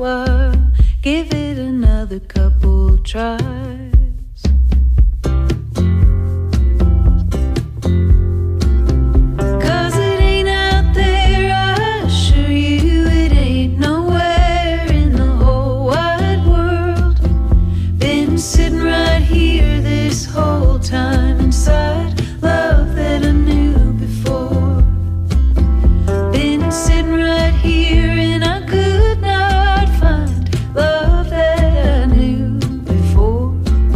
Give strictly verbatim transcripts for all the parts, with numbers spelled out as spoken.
while. Give it another couple tries. Time inside love that I knew before. Been sitting right here and I could not find love that I knew before.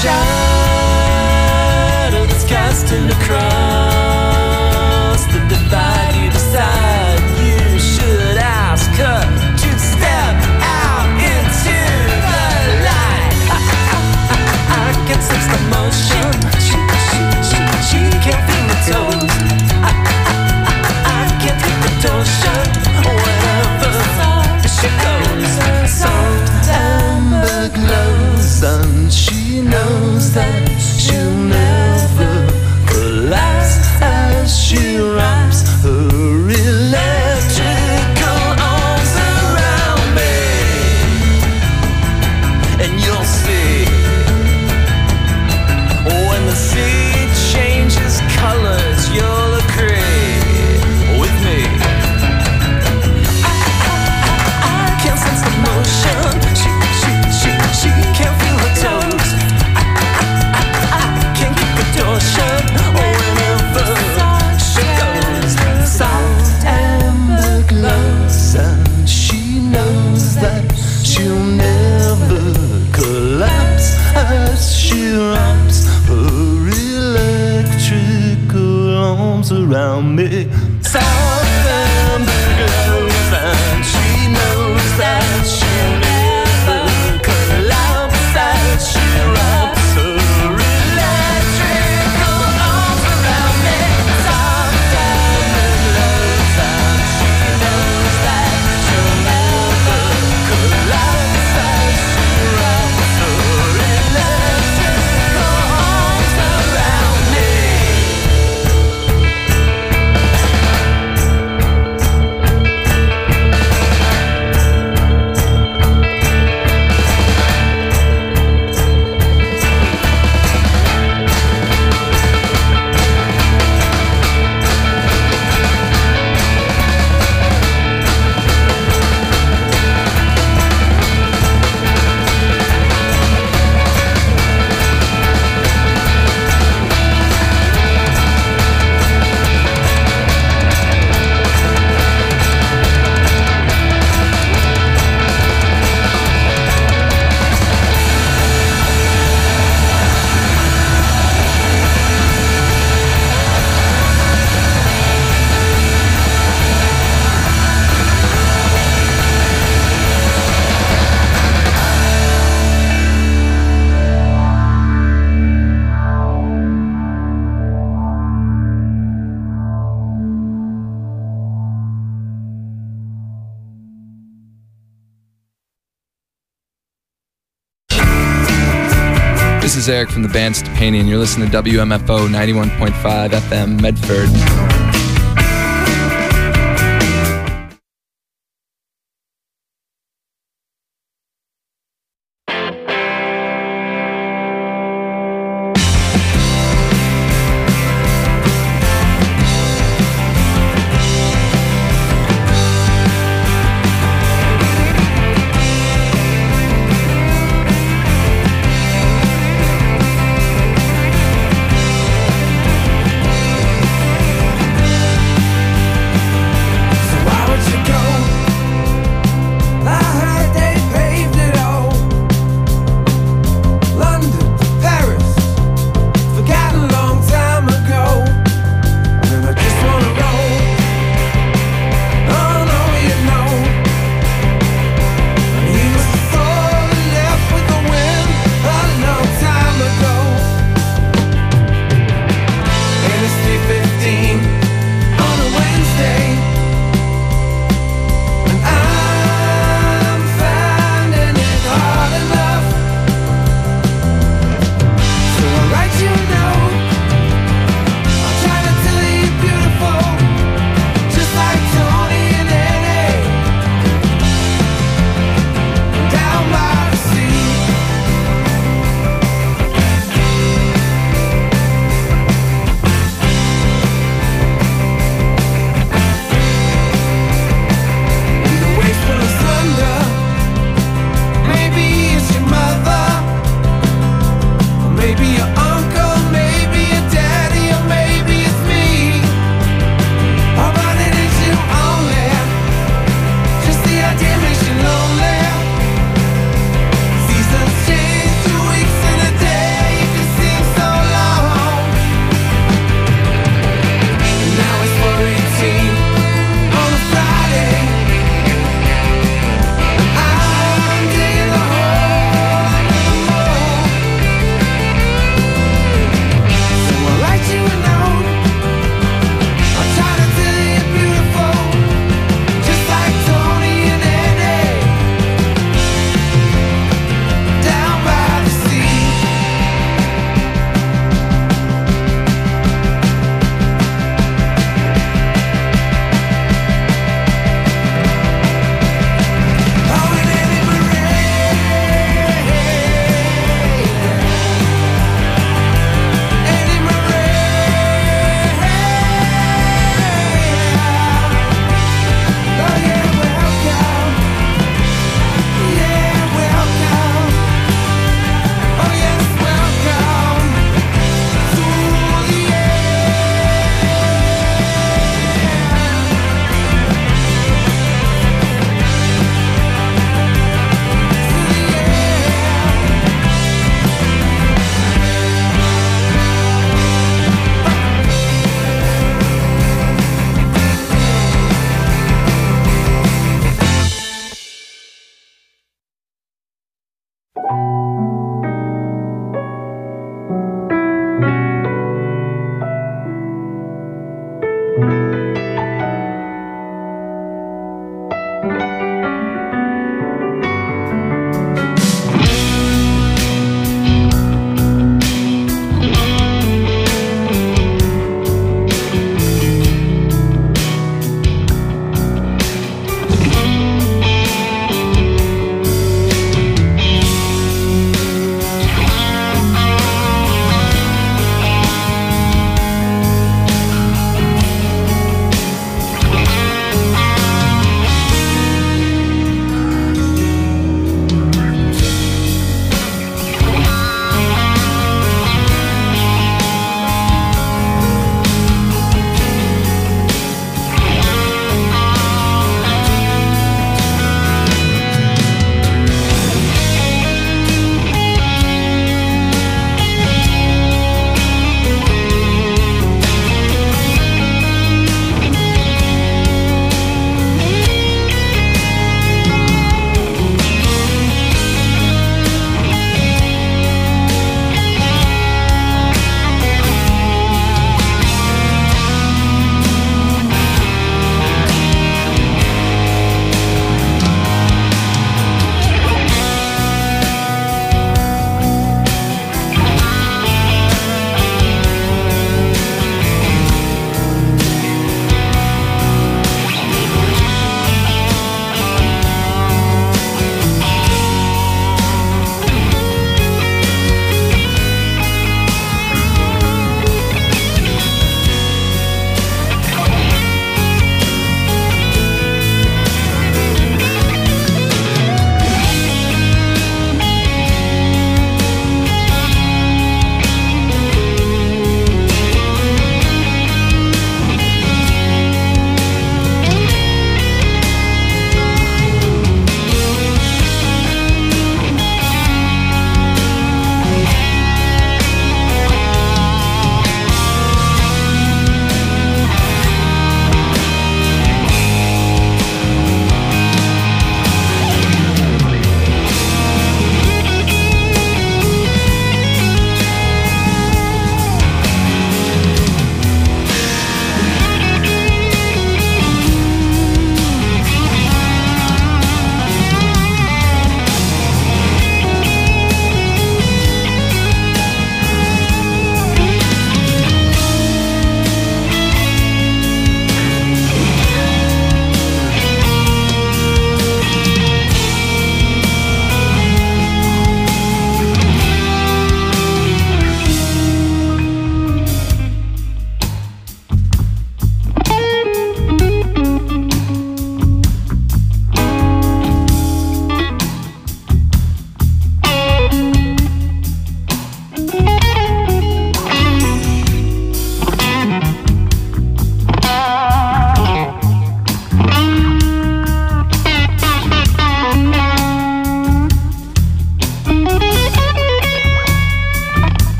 shadow that's casting across the divide. You decide you should ask her to step out into the light. I, I, I, I can sense the motion. She, she, she, she can't feel the toes. I, I, I, I can't keep the door shut whenever she goes. Soft amber glows, and she knows that she'll never collapse as she wraps her electrical arms around me. And you'll see when the sea changes colors, you'll agree with me. I, I, I, I can't sense the motion. She, she, she, she can't feel her toes. I, I, I, I can't keep the door shut whenever she goes. Soft amber glows, and she knows that she'll never collapse as she wraps her electrical arms around me. Soft amber glows, and she knows that she'll never collapse as she wraps her electrical arms around me. Soft amber glows, and she knows that she'll never collapse as she wraps her electrical arms around me. This is Eric from the band Stepanian. You're listening to W M F O ninety-one point five F M Medford.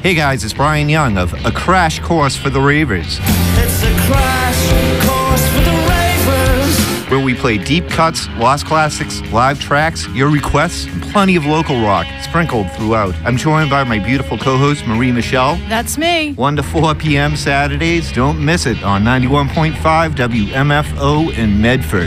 Hey guys, it's Brian Young of A Crash Course for the Ravers. It's a crash course for the Ravers. Where we play deep cuts, lost classics, live tracks, your requests, and plenty of local rock sprinkled throughout. I'm joined by my beautiful co-host, Marie Michelle. That's me. one to four p.m. Saturdays. Don't miss it on ninety-one point five W M F O in Medford.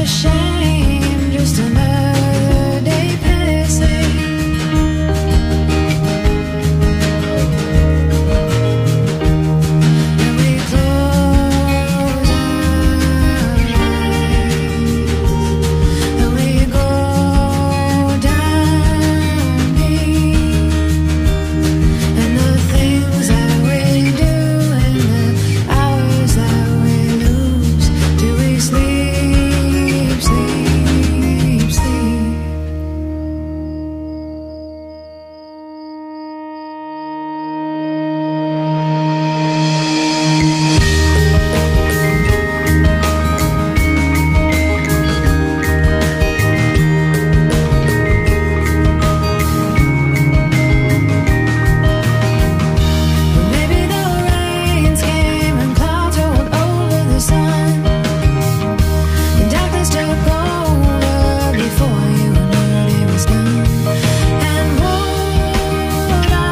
shame, just another day passing. And we close our eyes, and we go down deep. And the things that we do and the hours that we lose, do we sleep, sleep, sleep? Maybe the rains came and clouds rolled over the sun, and darkness took over before you knew it was done. And would I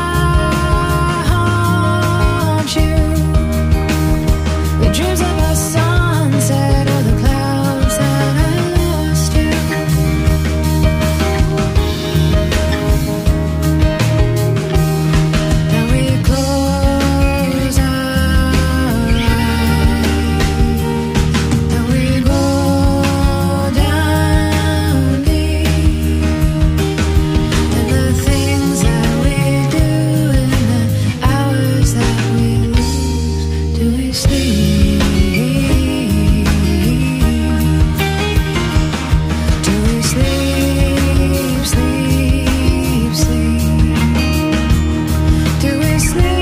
haunt you? The dreams of a sunset or the clouds that I lost you. And we close our eyes, and we go down deep. And the things that we do and the hours that we lose, do we sleep? Do we sleep, sleep, sleep? Do we sleep?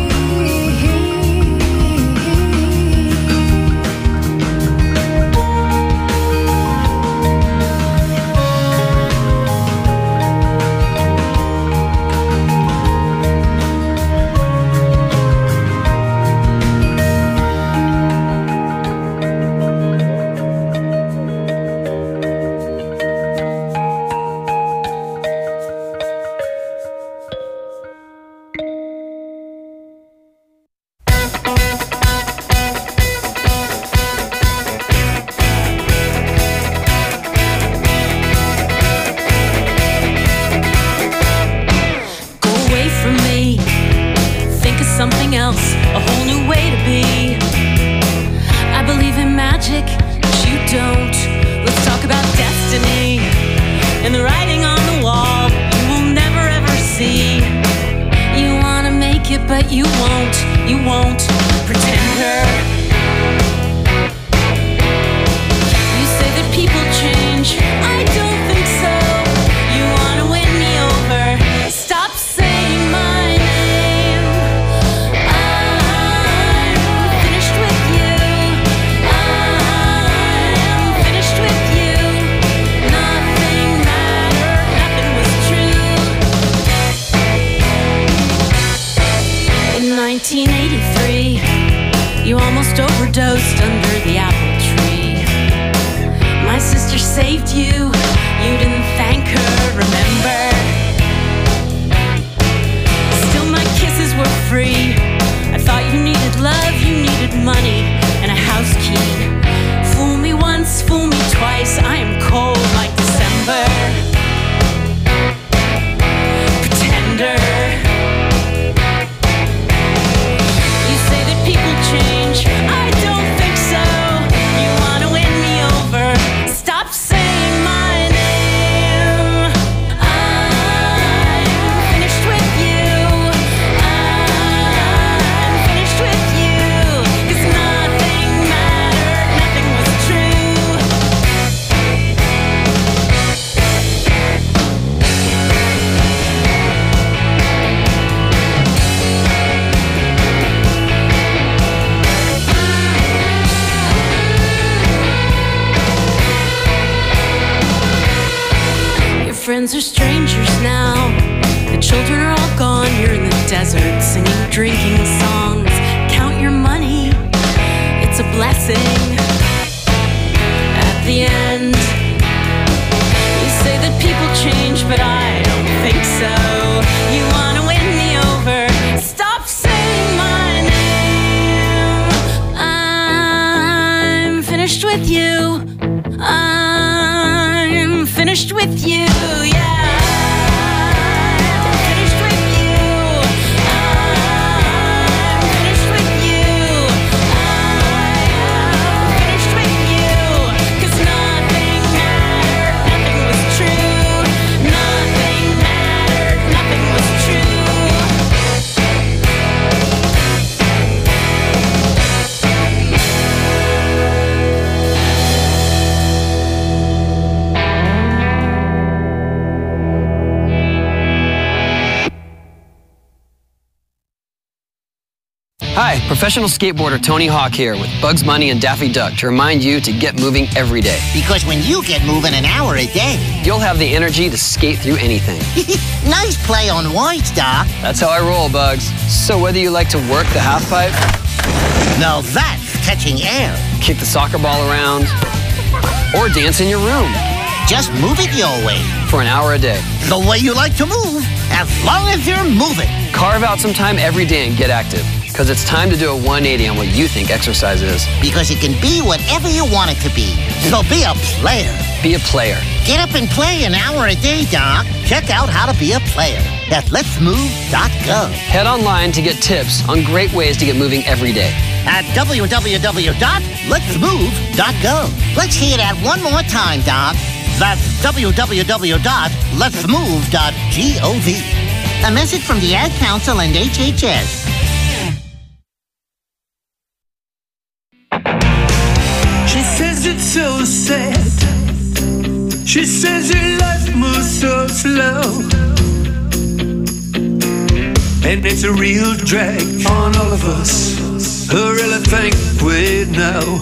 Go away from me. Think of something else, a whole new way to be. I believe in magic, but you don't. Let's talk about destiny and the writing on the wall you will never ever see. You wanna make it, but you won't. You won't. Pretender. You say that people change. I don't think so. You wanna win me over. Stop saying my name. I'm finished with you. I'm finished with you. Nothing mattered. Nothing was true. In nineteen eighty-three, you almost overdosed under the apple tree. My sister saved you. You didn't thank her, remember? Still, my kisses were free. I thought you needed love, you needed money, and a house key. Fool me once, fool me twice. I am cold like December. Pretender. You say that people change. I don't think so. You wanna win me over. Stop saying my name. I'm finished with you. I'm finished with you. 'Cause nothing mattered, nothing was true. Your friends are strangers now. The children are all gone. You're in the desert singing drinking songs. Count your money. It's a blessing. At the end, you say that people change, but I don't think so. You wanna win me over. Stop saying my name. I'm finished with you. I'm Hi, professional skateboarder Tony Hawk here with Bugs Bunny and Daffy Duck to remind you to get moving every day. Because when you get moving an hour a day, you'll have the energy to skate through anything. Nice play on words, Doc. That's how I roll, Bugs. So whether you like to work the half pipe, now that's catching air, kick the soccer ball around, or dance in your room, just move it your way. For an hour a day. The way you like to move, as long as you're moving. Carve out some time every day and get active. Because it's time to do a one eighty on what you think exercise is. Because it can be whatever you want it to be. So be a player. Be a player. Get up and play an hour a day, Doc. Check out how to be a player at lets move dot gov. Head online to get tips on great ways to get moving every day. At w w w dot lets move dot gov. Let's hear that one more time, Doc. That's w w w dot lets move dot gov. A message from the Ad Council and H H S. She says it's so sad. She says her life moves so slow, and it's a real drag on all of us. Who really think we know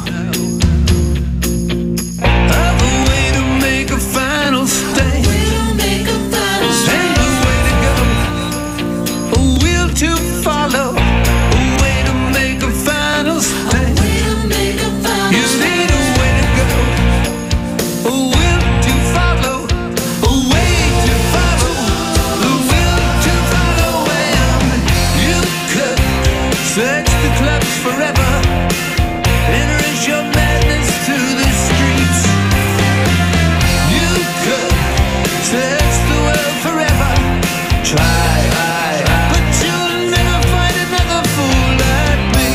of a way to make a final stand, and a way to go, a will to follow, a way to make a final stand. You need a way to go, a will to follow, a way to follow, a will to follow. And you could search the clubs forever and raise your madness to the streets. You could search the world forever, try, but you'll never find another fool like me.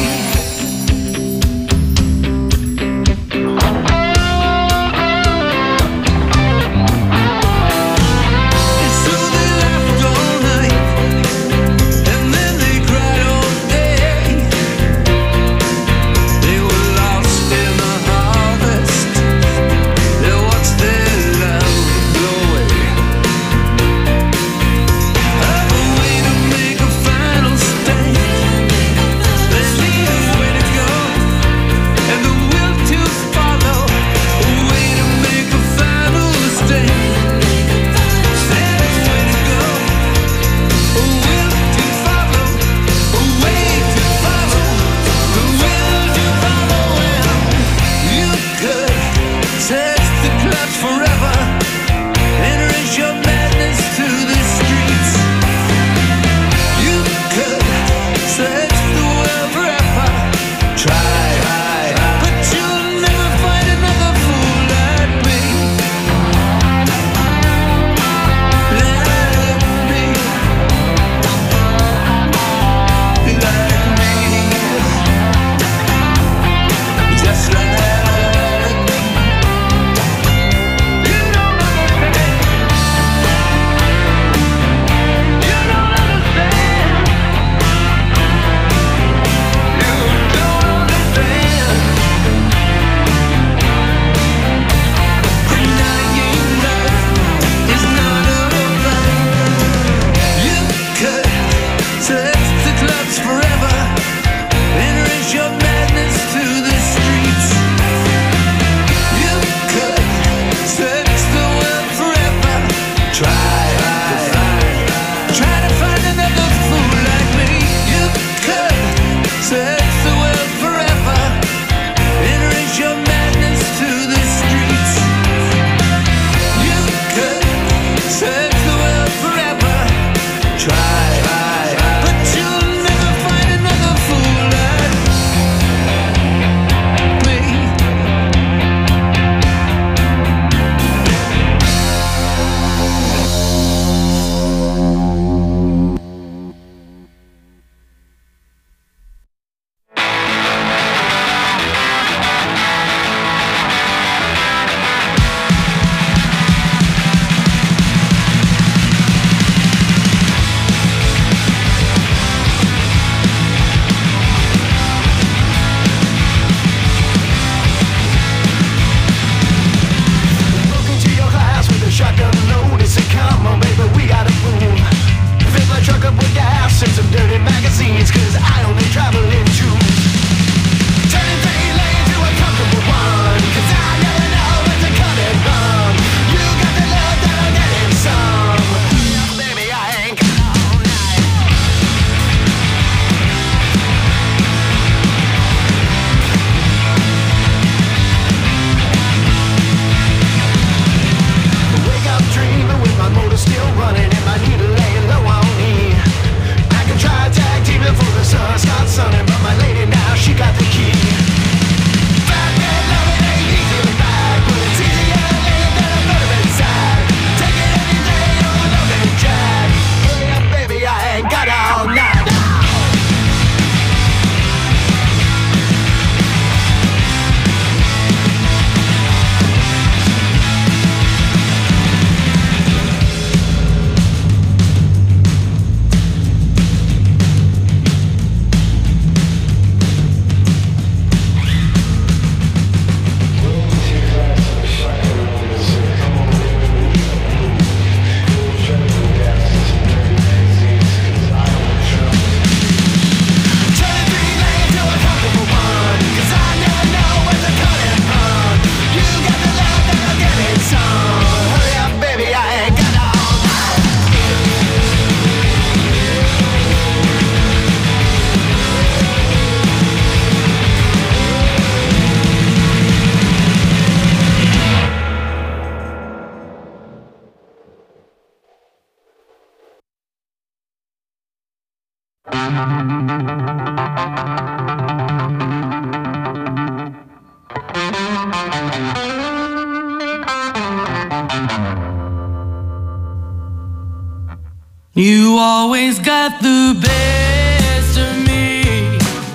You always got the best of me.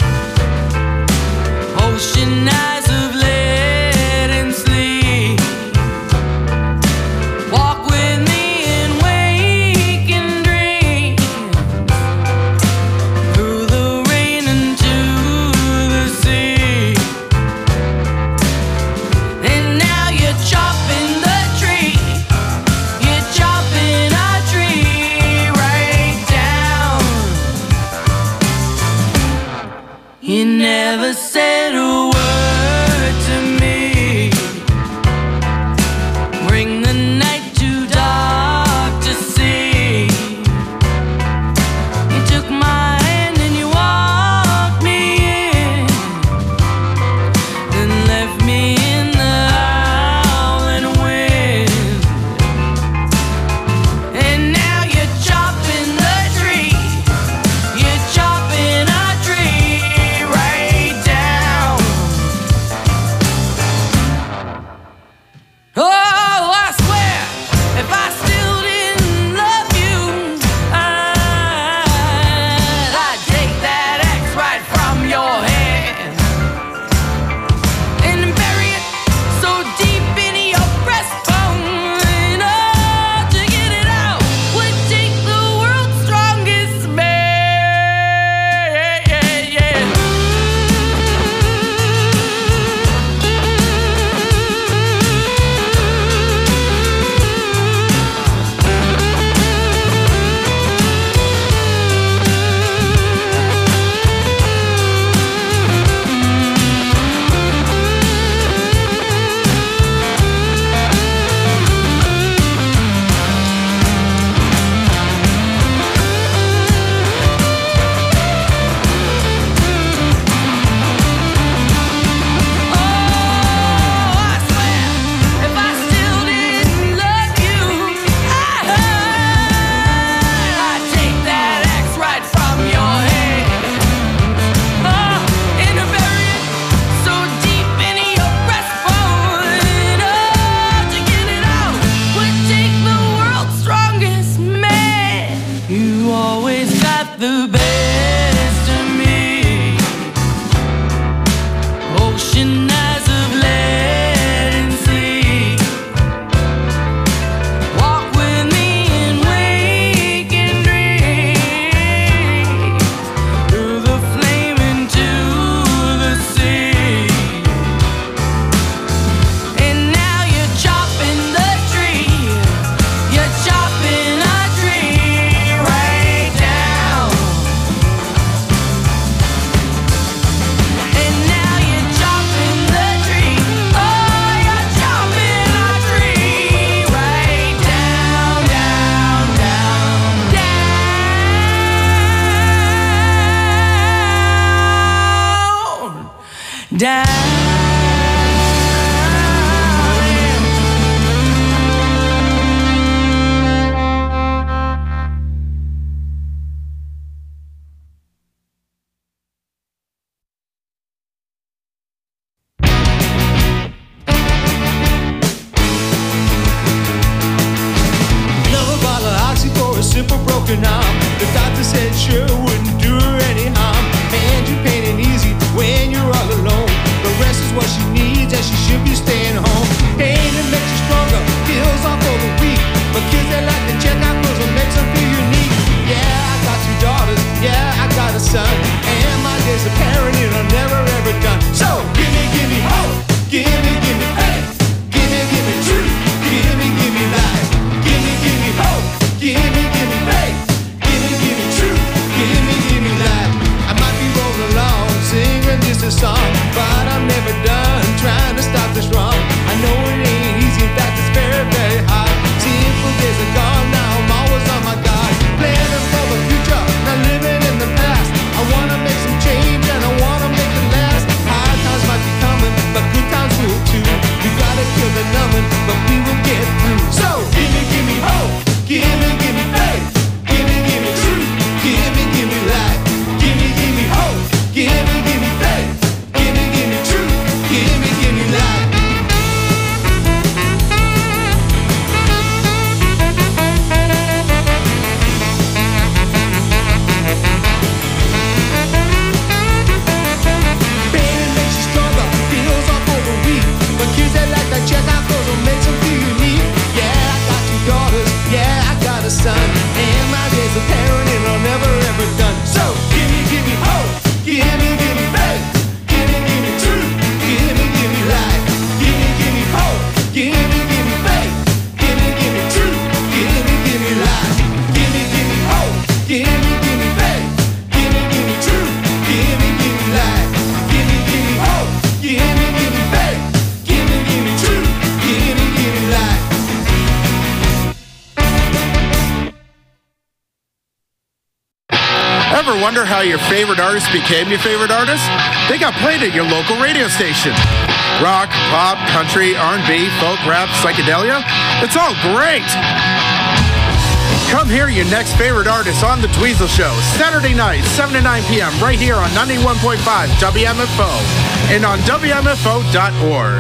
Ocean eyes of lead and sleep. Walk with me and wake and dream. Through the rain into the sea. And now you're chopping the tree. You're chopping a tree right down. You never said a word to me. Bring the night too dark to see. You took my hand and you walked me in, then left me in the howling wind. And now you're chopping the tree. You're chopping a tree right down. Oh, I swear, if I still didn't love you, I'd, I'd take that axe right from your hand and bury it so deep in your breastbone. Oh, to get it out would take the world's strongest man. Yeah, yeah, yeah. The best of me. Ocean eyes of lead and sleep. Walk with me and wake and dream. Through the flame into the sea. And now you're chopping the tree. You're chopping a tree right down. And now you're chopping the tree. Oh, you're chopping a tree right down, down, down, down, down. Another bottle of oxy for a simple broken arm. The doctor said sure wouldn't do her any harm. And you're pain easy when you're all alone. The rest is what she needs and she should be staying home. Pain it makes you stronger, heals off for the weak. But kids they like to check out cause it makes them feel unique. Yeah, I got two daughters, yeah, I got a son. And my days of parenting are never ever done. So give me, give me hope, give me, give me faith. Give me, give me truth, give me, give me life. Give me, give me hope, give me, give me faith. Give me, give me truth, give me, give me life. I might be rolling along, singing just a song, but I'm never done trying to stop this wrong. Ever wonder how your favorite artist became your favorite artist? They got played at your local radio station. Rock, pop, country, R and B, folk, rap, psychedelia. It's all great. Come hear your next favorite artist on The Dweezil Show, Saturday night, seven to nine p.m. right here on ninety-one point five W M F O and on W M F O dot org.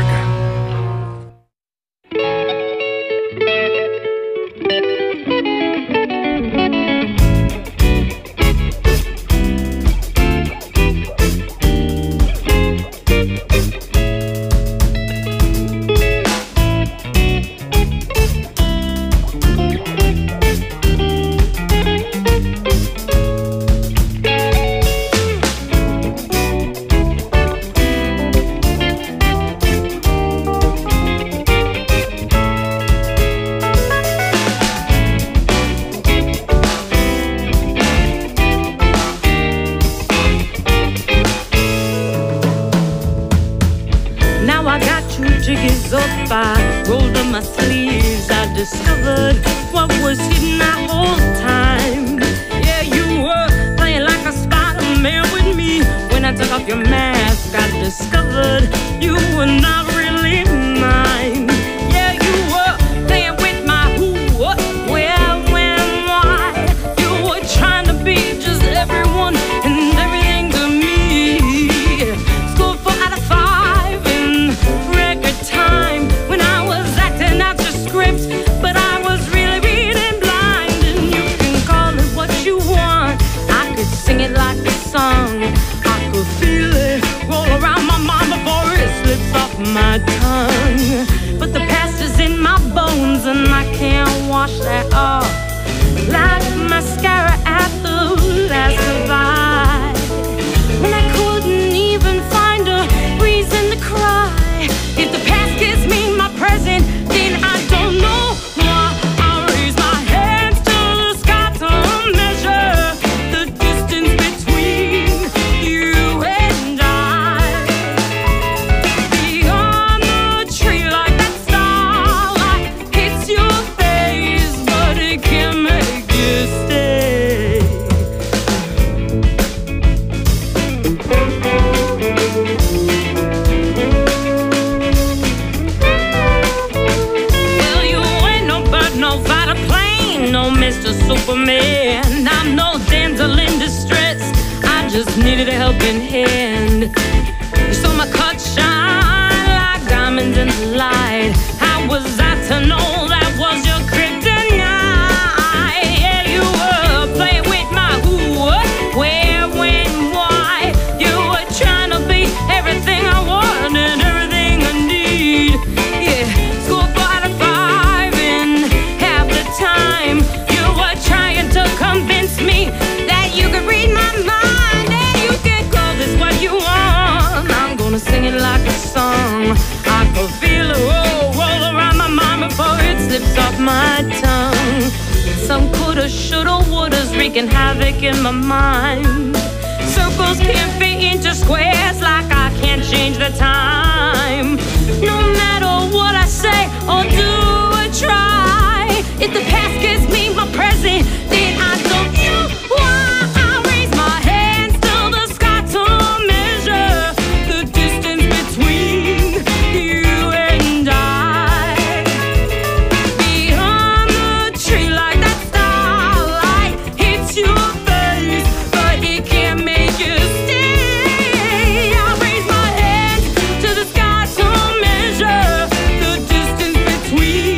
Between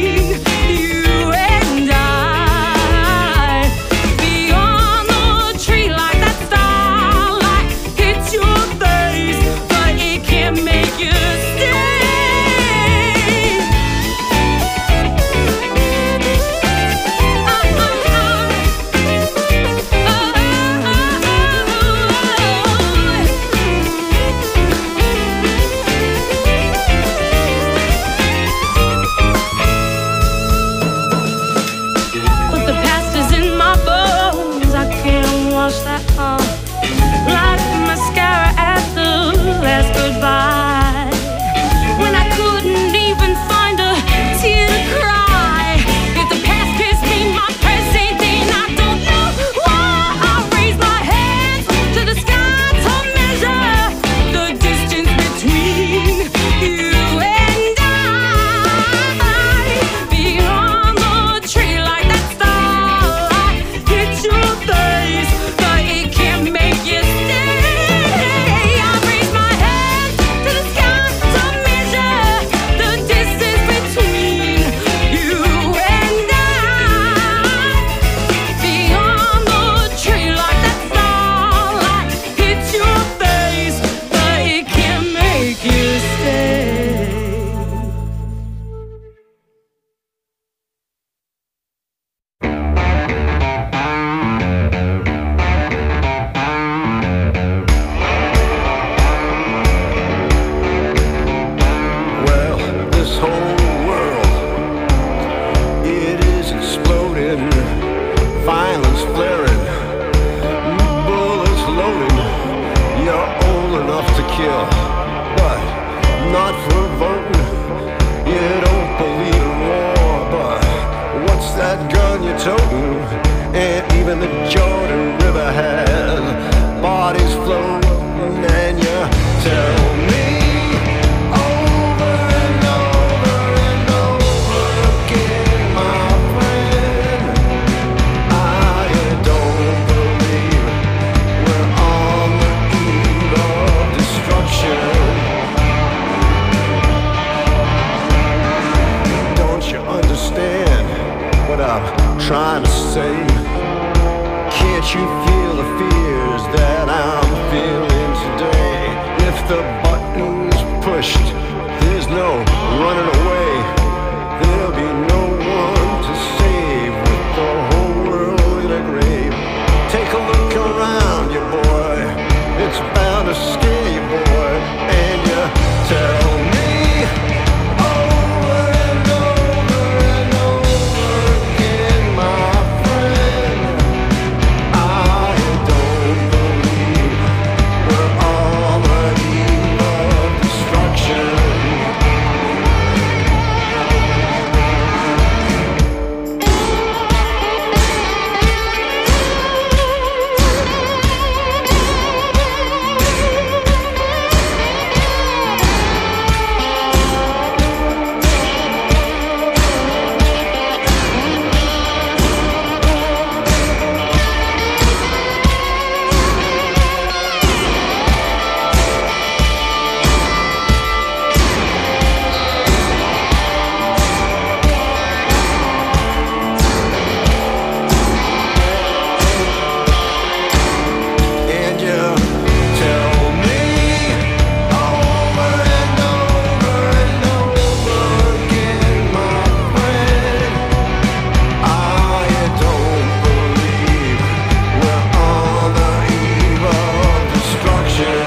trying to say? Can't you feel the fears that I'm feeling today? If the button's pushed, there's no running away. There'll be no one to save with the whole world in a grave. Take a look around you, boy. It's bound to scare you, boy. And you tell me over and over and over again, my friend, I don't believe we're on the eve of destruction. And you tell me over and over and over again, my friend, I don't believe we're on the eve of destruction.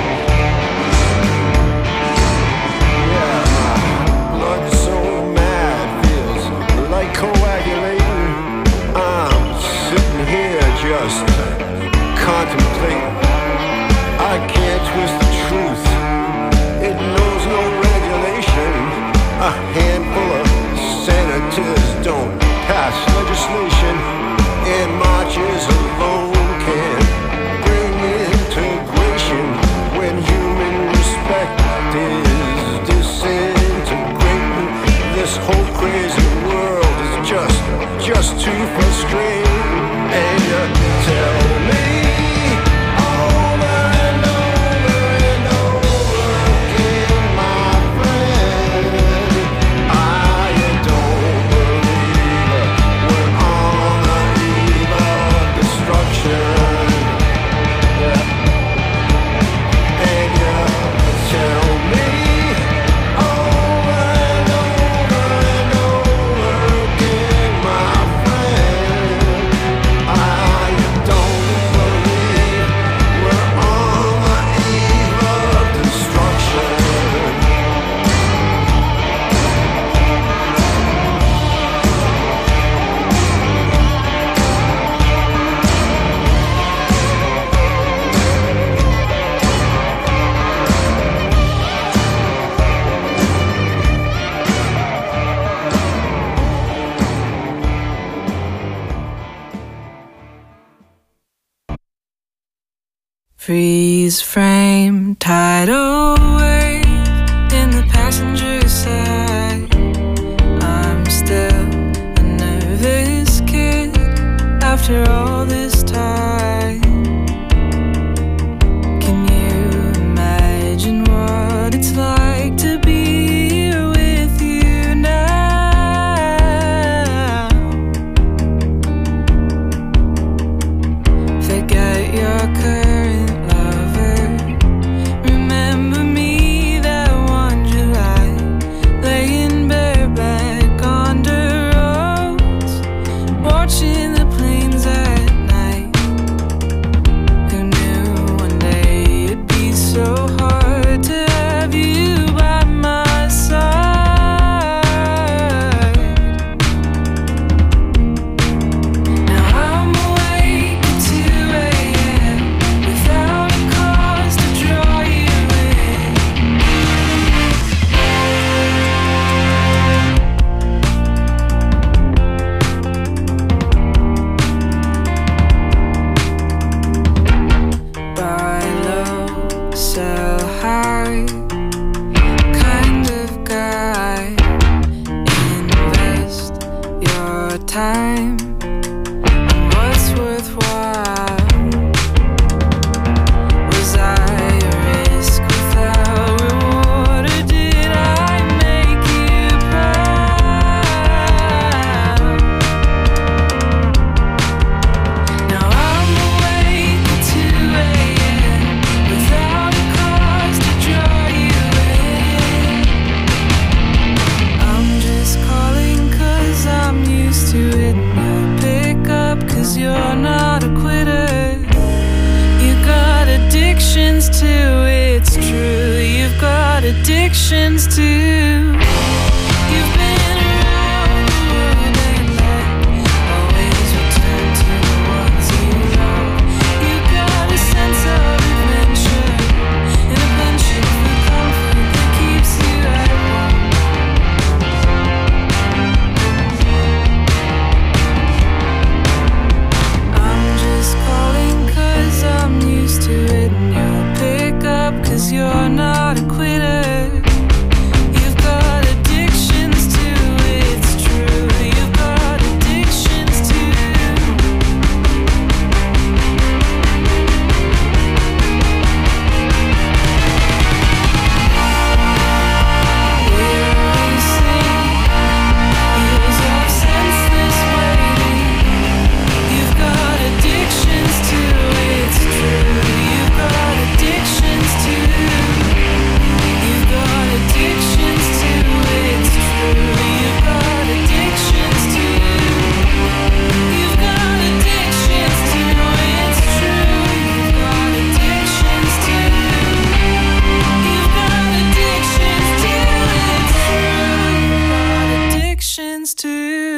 Yeah, my blood's so mad, feels like coagulating. I'm sitting here just contemplating. I can't twist the truth. It knows no regulation. A handful of senators don't pass legislation, and marches alone can't bring integration when human respect is disintegrating. This whole crazy world is just, just too frustrating. And you tell me over and over and over again, my friend, I don't believe we're on the eve of destruction. Yeah. And you tell me over and over and over again, my friend, I don't believe we're on the eve of destruction. Freeze frame, tidal wave in the passenger side. I'm still a nervous kid after all this time. Can you imagine what it's like to be here with you now? Forget your current lover. Remember me that one July, laying bareback on the roads, watching the planes at night. Who knew one day it'd be so hard to have you by my side? Now I'm awake at two a m without a cause to draw you in. Buy low, sell high, kind of guy. Invest your time in what's worthwhile. Was I a risk without reward, or did I make you proud? addictions too. You've been around the world and back, always return to the ones you love. You got a sense of adventure and a penchant for comfort that keeps you at home. I'm just calling 'cause I'm used to it, and you'll pick up 'cause you're not a quitter. You've got addictions too, it's true. You've got addictions too. We're racing years of senseless waiting. You've got addictions too, it's true. You've got addictions too. You've got addictions too, it's true. You've got addictions too. You've got addictions too, it's true. You've got addictions too. You've got addictions too, it's true. You've got addictions too.